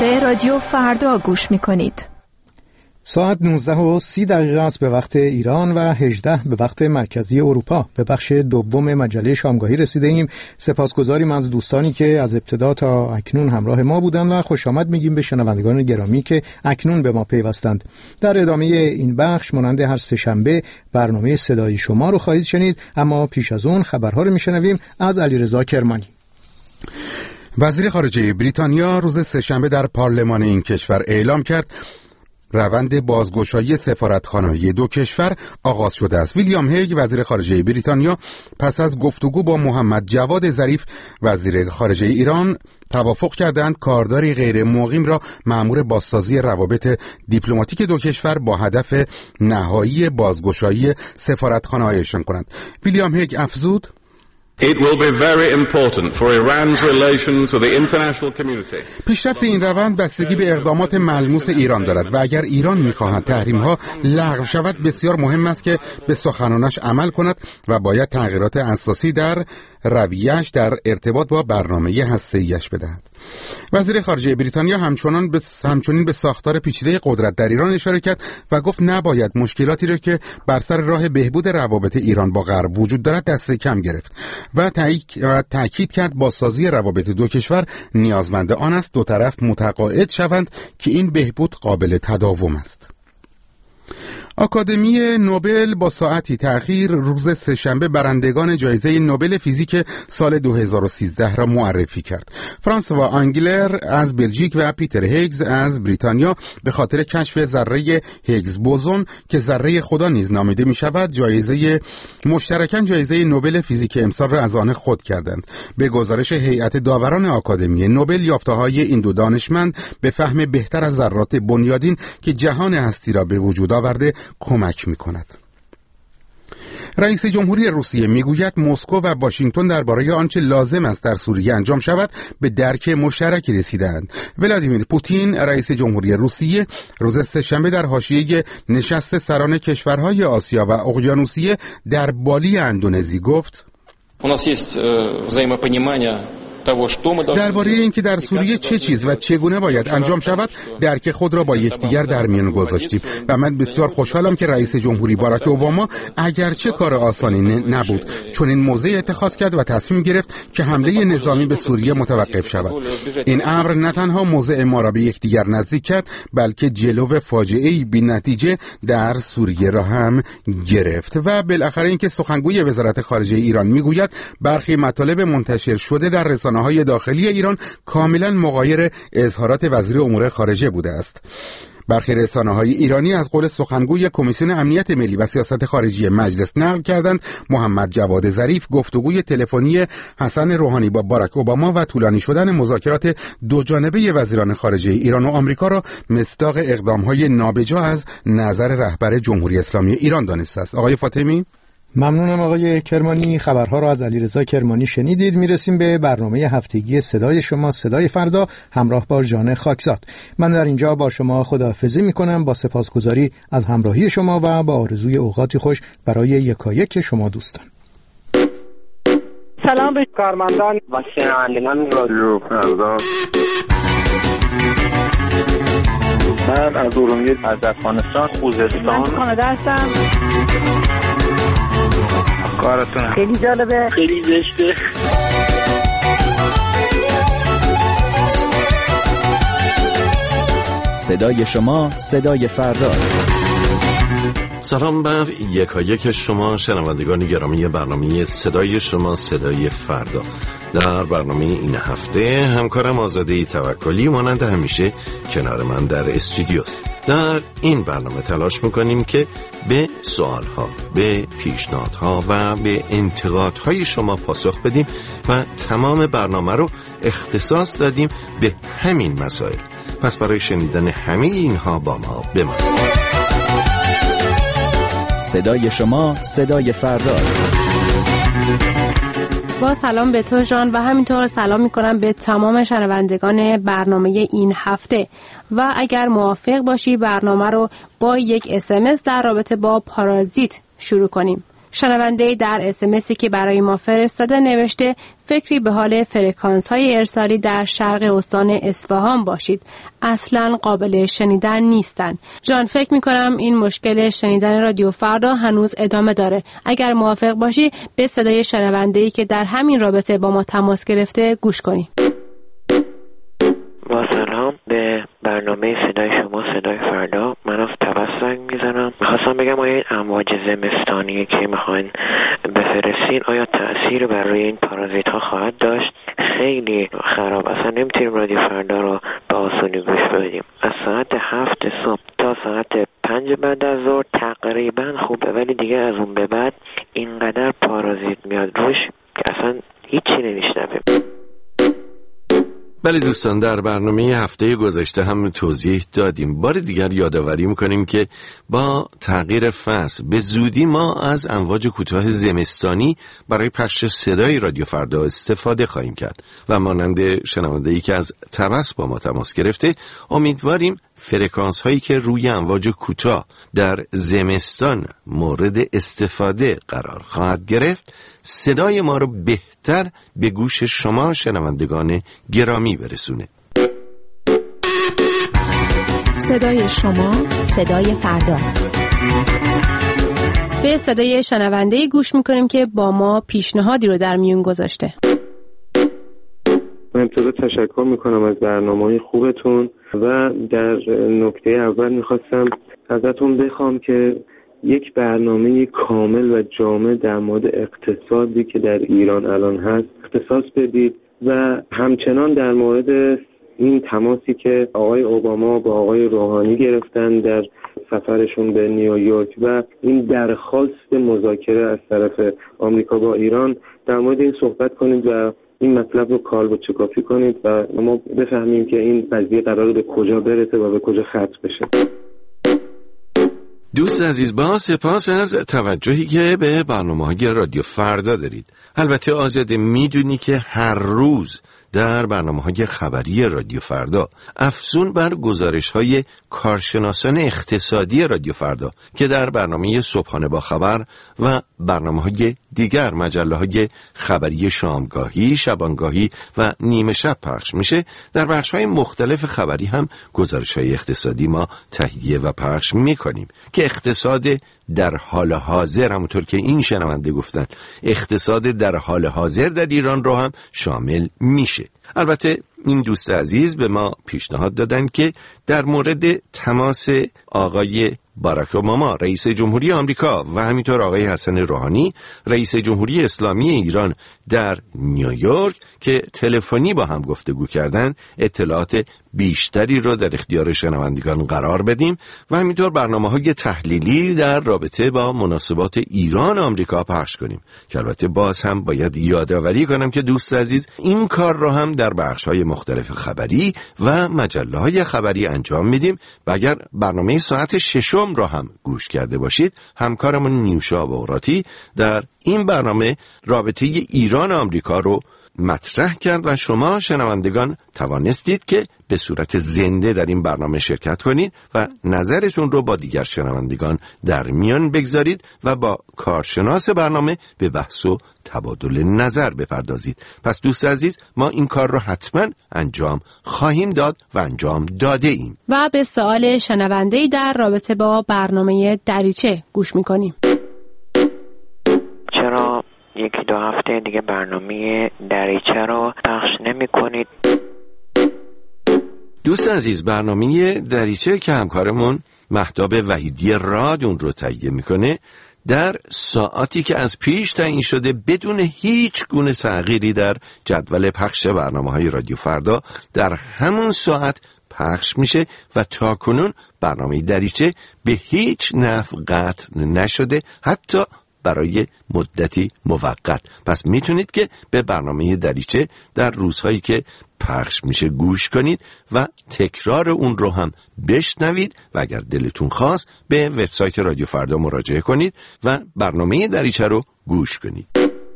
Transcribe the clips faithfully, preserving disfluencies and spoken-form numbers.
به رادیو فردا گوش میکنید. ساعت نوزده و سی دقیقه است به وقت ایران و هجده به وقت مرکزی اروپا. به بخش دوم مجله شامگاهی رسیده ایم. سپاسگزاریم از دوستانی که از ابتدا تا اکنون همراه ما بودند و خوش آمد میگیم به شنوندگان گرامی که اکنون به ما پیوستند. در ادامه این بخش مانند هر سه شنبه برنامه صدای شما رو خواهید شنید، اما پیش از اون خبرها رو میشنویم از علیرضا کرمانی. وزیر خارجه بریتانیا روز سه‌شنبه در پارلمان این کشور اعلام کرد روند بازگشایی سفارتخانه‌های دو کشور آغاز شده است. ویلیام هیگ وزیر خارجه بریتانیا پس از گفتگو با محمد جواد ظریف وزیر خارجه ایران توافق کردند کارداری غیر مقیم را مأمور بازسازی روابط دیپلماتیک دو کشور با هدف نهایی بازگشایی سفارتخانه‌هایشان کنند. ویلیام هیگ افزود: It will be very important for Iran's relations with the international community. پیشرفت این روند بستگی به اقدامات ملموس ایران دارد و اگر ایران می‌خواهد تحریم‌ها لغو شود بسیار مهم است که به سخنانش عمل کند و باید تغییرات اساسی در رویه‌اش در ارتباط با برنامه هسته‌ایش بدهد. وزیر خارجه بریتانیا همچنان به همچنین به ساختار پیچیده قدرت در ایران اشاره کرد و گفت نباید مشکلاتی را که بر سر راه بهبود روابط ایران با غرب وجود دارد دست کم گرفت و تأکید کرد بازسازی روابط دو کشور نیازمند آن است دو طرف متقاعد شوند که این بهبود قابل تداوم است. آکادمی نوبل با ساعتی تأخیر روز سه‌شنبه برندگان جایزه نوبل فیزیک سال دو هزار و سیزده را معرفی کرد. فرانسوا آنگلر از بلژیک و پیتر هیگز از بریتانیا به خاطر کشف ذره هیگز بوزون که ذره خدا نیز نامیده می شود جایزه مشترکاً جایزه نوبل فیزیک امسال را از آن خود کردند. به گزارش هیئت داوران آکادمی نوبل یافته‌های این دو دانشمند به فهم بهتر از ذرات بنیادین که جهان هستی را به وجود آورده کمک می‌کند. رئیس جمهوری روسیه میگوید مسکو و واشنگتن درباره آنچه لازم است در سوریه انجام شود به درک مشترکی رسیدند. ولادیمیر پوتین رئیس جمهوری روسیه روز سه‌شنبه در حاشیه نشست سران کشورهای آسیا و اقیانوسیه در بالی اندونزی گفت: درباره اینکه در سوریه چه چیز و چگونه باید انجام شود درک خود را با یکدیگر در میان گذاشتیم و من بسیار خوشحالم که رئیس جمهوری باراک اوباما اگرچه کار آسانی نبود چون این موضع اتخاذ کرد و تصمیم گرفت که حمله نظامی به سوریه متوقف شود. این امر نه تنها موضع ما را به یکدیگر نزدیک کرد بلکه جلو فاجعه‌ای بی‌نتیجه در سوریه را هم گرفت. و بالاخره اینکه سخنگوی وزارت خارجه ایران میگوید برخی مطالب منتشر شده در رسانه‌های داخلی ایران کاملا مغایر اظهارات وزیر امور خارجه بوده است. برخی رسانه‌های ایرانی از قول سخنگوی کمیسیون امنیت ملی و سیاست خارجی مجلس نقل کردند محمد جواد ظریف گفتگوی تلفنی حسن روحانی با باراک اوباما و طولانی شدن مذاکرات دوجانبه وزیران خارجه ایران و آمریکا را مصداق اقدام‌های نابجا از نظر رهبر جمهوری اسلامی ایران دانسته است. آقای فاطمی، ممنونم آقای کرمانی. خبرها را از علیرضا کرمانی شنیدید. میرسیم به برنامه هفتگی صدای شما صدای فردا همراه با ژان خاکزاد. من در اینجا با شما خداحافظی میکنم با سپاسگزاری از همراهی شما و با آرزوی اوقاتی خوش برای یکایک شما دوستان. سلام به کارمندان و شنوندگان رادیو فردا. من از ارومیه از افغانستان خوزستان من کانادا هستم. کارتون خیلی جالبه، خیلی زشته. صدای شما صدای فرداست. سلام بر یکایک شما شنوندگان گرامی برنامه صدای شما صدای فردا. در برنامه این هفته همکارم آزاده توکلی مانند همیشه کنار من در استودیوست. در این برنامه تلاش میکنیم که به سوالها، به پیشنهادها و به انتقادهای شما پاسخ بدیم و تمام برنامه رو اختصاص دادیم به همین مسائل. پس برای شنیدن همه اینها با ما بمانید. صدای شما صدای فرداست. با سلام به تو ژان و همینطور سلام میکنم به تمام شنوندگان برنامه این هفته و اگر موافق باشی برنامه رو با یک اس ام اس در رابطه با پارازیت شروع کنیم. شنونده در اس ام اسی که برای ما فرستاده نوشته فکری به حال فرکانس های ارسالی در شرق استان اصفهان باشید. اصلاً قابل شنیدن نیستن. جان فکر میکنم این مشکل شنیدن رادیو فردا هنوز ادامه داره. اگر موافق باشی به صدای شنونده‌ای که در همین رابطه با ما تماس گرفته گوش کنیم. با سلام به برنامه صدای شما صدای فردا. من از طبس زنگ میزنم. میخواستم بگم آیا این امواج زمستانی که میخواین بفرستین آیا تأثیر بر روی این پارازیت ها خواهد داشت؟ خیلی خراب، اصلا نمیتونیم رادیو فردا رو به آسونی گوش بدیم. از ساعت هفت صبح تا ساعت پنج بعد از ظهر تقریبا خوبه، ولی دیگه از اون به بعد اینقدر پارازیت میاد روش که اصلا هیچی نمیشنویم. بله دوستان، در برنامه هفته گذشته هم توضیح دادیم. بار دیگر یادآوری میکنیم که با تغییر فصل به زودی ما از امواج کوتاه زمستانی برای پخش صدای رادیو فردا استفاده خواهیم کرد و مانند شنونده‌ای که از طبس با ما تماس گرفته امیدواریم فرکانس هایی که روی امواج کوتاه در زمستان مورد استفاده قرار خواهد گرفت صدای ما رو بهتر به گوش شما شنوندگان گرامی برسونه. صدای شما صدای فرداست. به صدای شنونده‌ای گوش میکنیم که با ما پیشنهادی رو در میون گذاشته. من ابتدا تشکر میکنم از برنامه‌های خوبتون و در نکته اول میخواستم ازتون بخوام که یک برنامه کامل و جامع در مورد اقتصادی که در ایران الان هست اختصاص بدید و همچنان در مورد این تماسی که آقای اوباما با آقای روحانی گرفتن در سفرشون به نیویورک و این درخواست مذاکره از طرف آمریکا با ایران در مورد این صحبت کنید و این مطلب رو کالبدچکافی کنید و ما بفهمیم که این قضیه قراره به کجا برسه و به کجا ختم بشه. دوست عزیز، با سپاس از توجهی که به برنامه‌های رادیو فردا دارید. البته آزاده میدونی که هر روز در برنامه‌های خبری رادیو فردا افزون بر گزارش‌های کارشناسان اقتصادی رادیو فردا که در برنامه صبحانه با خبر و برنامه‌های دیگر مجله‌های خبری شامگاهی، شبانگاهی و نیمه شب پخش میشه، در بخش‌های مختلف خبری هم گزارش‌های اقتصادی ما تهیه و پخش می‌کنیم که اقتصاد در حال حاضر، همونطور که این شنونده گفتن، اقتصاد در حال حاضر در ایران رو هم شامل میشه. البته این دوست عزیز به ما پیشنهاد دادن که در مورد تماس آقای باراک اوباما رئیس جمهوری آمریکا و همینطور آقای حسن روحانی رئیس جمهوری اسلامی ایران در نیویورک که تلفنی با هم گفتگو کردن اطلاعات بیشتری رو در اختیار شنوندگان قرار بدیم و همینطور برنامه‌های تحلیلی در رابطه با مناسبات ایران آمریکا پخش کنیم که البته باز هم باید یادآوری کنم که دوست عزیز این کار رو هم در بخش‌های مختلف خبری و مجله‌های خبری انجام میدیم و اگر برنامه ساعت ششم را هم گوش کرده باشید، همکارمون نیوشا باوراتی در این برنامه رابطه ایران آمریکا رو مطرح کرد و شما شنوندگان توانستید که به صورت زنده در این برنامه شرکت کنید و نظرتون رو با دیگر شنوندگان در میان بگذارید و با کارشناس برنامه به بحث و تبادل نظر بپردازید. پس دوست عزیز، ما این کار رو حتما انجام خواهیم داد و انجام داده ایم. و به سوال شنونده‌ای در رابطه با برنامه دریچه گوش می‌کنیم. چرا یکی دو هفته دیگه برنامه دریچه رو پخش نمی کنید؟ دوست عزیز، برنامه دریچه که همکارمون مهتاب وحیدی راد اون رو تهیه میکنه در ساعتی که از پیش تعیین شده بدون هیچ گونه تغییری در جدول پخش برنامه‌های رادیو فردا در همون ساعت پخش میشه و تاکنون برنامه دریچه به هیچ نحو قطع نشده، حتی برای مدتی موقت. پس میتونید که به برنامه دریچه در روزهایی که پخش میشه گوش کنید و تکرار اون رو هم بشنوید و اگر دلتون خواست به وبسایت رادیو فردا مراجعه کنید و برنامه دریچه رو گوش کنید.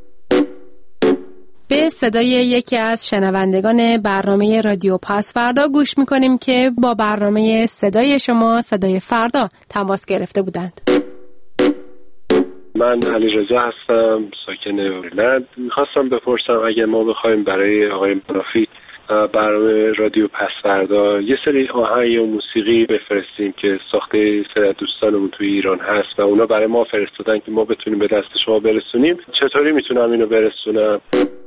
به صدای یکی از شنوندگان برنامه رادیو پس فردا گوش میکنیم که با برنامه صدای شما صدای فردا تماس گرفته بودند. من علیرضا هستم، ساکن مریلند. میخواستم بپرسم اگه ما بخوایم برای آقای منافی برنامه رادیو پس‌فردا یه سری آهنگ و موسیقی بفرستیم که ساخته سری دوستانمون توی ایران هست و اونا برای ما فرستادن که ما بتونیم به دست شما برسونیم، چطوری میتونم اینو برسونم؟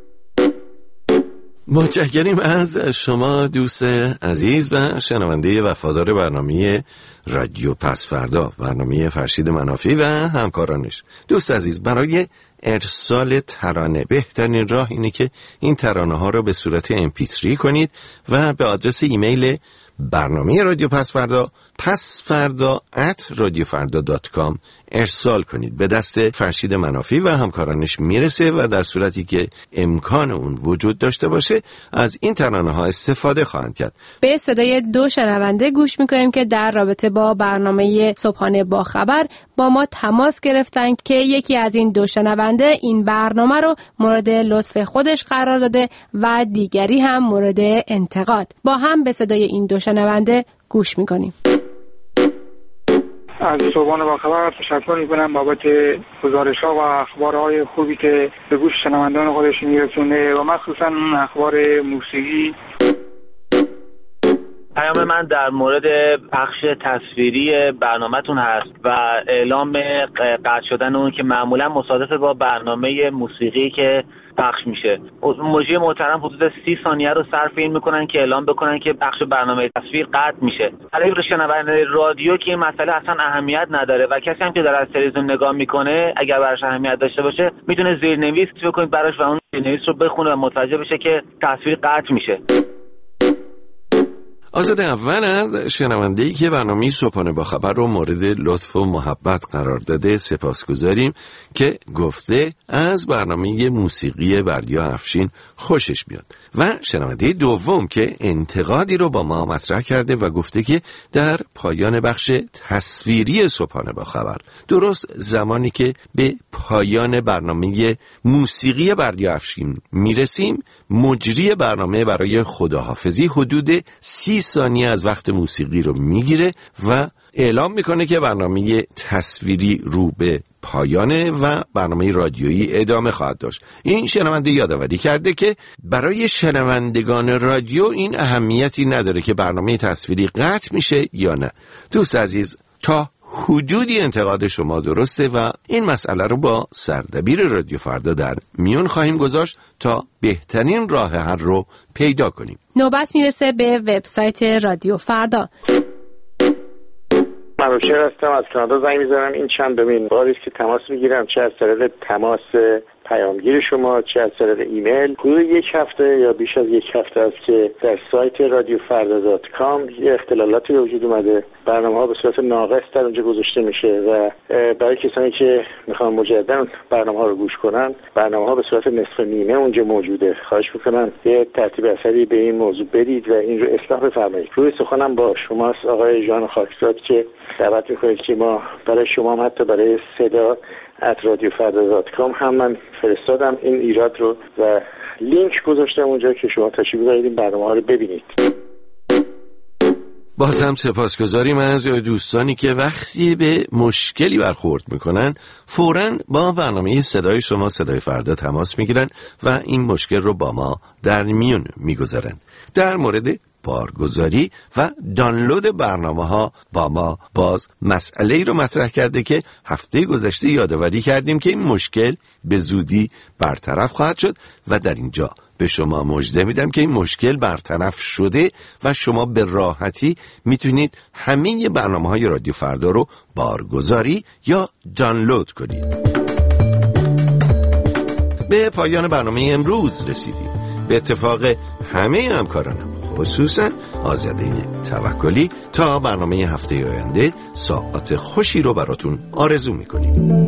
متشکریم از شما دوست عزیز و شنونده وفادار برنامه رادیو پس‌فردا، برنامه فرشید منافی و همکارانش. دوست عزیز، برای ارسال ترانه بهترین راه اینه که این ترانه ها رو به صورت ام پی تری کنید و به آدرس ایمیل برنامه رادیو پس‌فردا پس‌فردا ات رادیو فردا دات کام ارسال کنید. به دست فرشید منافی و همکارانش میرسه و در صورتی که امکان اون وجود داشته باشه از این ترانه ها استفاده خواهند کرد. به صدای دو شنونده گوش میکنیم که در رابطه با برنامه صبحانه با خبر با ما تماس گرفتن که یکی از این دو شنونده این برنامه رو مورد لطف خودش قرار داده و دیگری هم مورد انتقاد. با هم به صدای این دو شنونده گوش میکنیم. از صبحانه با خبر تشکر میکنم بابت گزارش‌ها و اخبارهای خوبی که به گوش شنوندان خودش میرسونه و مخصوصا اخبار موسیقی. پیام من در مورد پخش تصویری برنامه‌تون هست و اعلام قطع شدن اون که معمولا مصادف با برنامه موسیقی که پخش میشه. مجری محترم حدود سی ثانیه رو صرف این میکنن که اعلام بکنن که پخش برنامه تصویر قطع میشه. برای شنونده رادیو که این مسئله اصلا اهمیت نداره و کسی هم که داره از تلویزیون نگاه میکنه اگر براش اهمیت داشته باشه میتونه زیرنویس بکنید براش و اون زیرنویس رو بخونه و متوجه بشه که تصویر قطع میشه. آزاده، اول از شنونده‌ای که برنامه صبحانه با خبر رو مورد لطف و محبت قرار داده سپاسگزاریم که گفته از برنامه موسیقی بردیا افشین خوشش میاد، و شنونده دوم که انتقادی رو با ما مطرح کرده و گفته که در پایان بخش تصویری صبحانه با خبر، درست زمانی که به پایان برنامه موسیقی بردیا افشین میرسیم، مجری برنامه برای خداحافظی حدود سی ثانیه از وقت موسیقی رو میگیره و اعلام میکنه که برنامه تصویری رو به پایانه و برنامه رادیویی ادامه خواهد داشت. این شنونده یادآوری کرده که برای شنوندگان رادیو این اهمیتی نداره که برنامه تصویری قطع میشه یا نه. دوست عزیز، تا حدودی انتقاد شما درسته و این مسئله رو با سردبیر رادیو فردا در میون خواهیم گذاشت تا بهترین راه حل رو پیدا کنیم. نوبت میرسه به وبسایت رادیو فردا. من روشن هستم، از کانادا زنگ میزنم. این چندمین باری است که تماس میگیرم، چه از طریق تماس پیامگیر شما چه از طریق ایمیل. حدود یک هفته یا بیش از یک هفته است که در سایت رادیو فردا دات کام یه اختلالاتی به وجود اومده. برنامه‌ها به صورت ناقص در اونجا گذاشته میشه و برای کسانی که میخوان مجددا برنامه‌ها رو گوش کنن، برنامه‌ها به صورت نصف نیمه اونجا موجوده. خواهش میکنم یه ترتیب اثری به این موضوع بدید و این رو اصلاح بفرمایید. روی سخنم با شماست آقای ژان خاکزاد که دعوت میکنید که ما برای شما هم حتی برای صدا ات رادیو فردا دات کام هم من فرستادم این ایراد رو و لینک گذاشتم اونجا که شما تشریف ببرید این برنامه‌ها رو ببینید. باز هم سپاسگزاریم از دوستانی که وقتی به مشکلی برخورد میکنن فوراً با برنامه صدای شما صدای فردا تماس میگیرن و این مشکل رو با ما در میون میگذارن. در مورد بارگذاری و دانلود برنامه ها با ما باز مسئله ای رو مطرح کرده که هفته گذشته یادآوری کردیم که این مشکل به زودی برطرف خواهد شد و در اینجا به شما مژده میدم که این مشکل برطرف شده و شما به راحتی میتونید همه برنامه های رادیو فردا رو بارگذاری یا دانلود کنید. به پایان برنامه امروز رسیدیم. به اتفاق همه همکارانم خصوصا آزاده توکلی تا برنامه هفته آینده ساعات خوشی رو براتون آرزو میکنیم.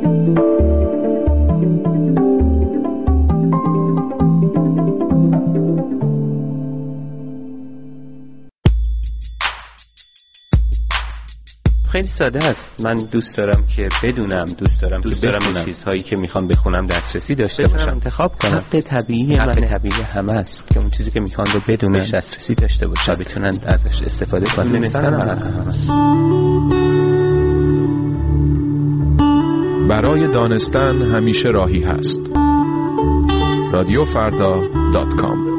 خیلی ساده است. من دوست دارم که بدونم، دوست دارم دوست که دارم به چیزهایی که میخوام بخونم دسترسی داشته باشم، انتخاب کنم. حق طبیعی من طبیعی همه است که اون چیزی که میخوان رو بدونن دسترسی داشته باشن، بتونن ازش استفاده کنن. برای دانستن همیشه راهی هست. رادیو فردا دات کام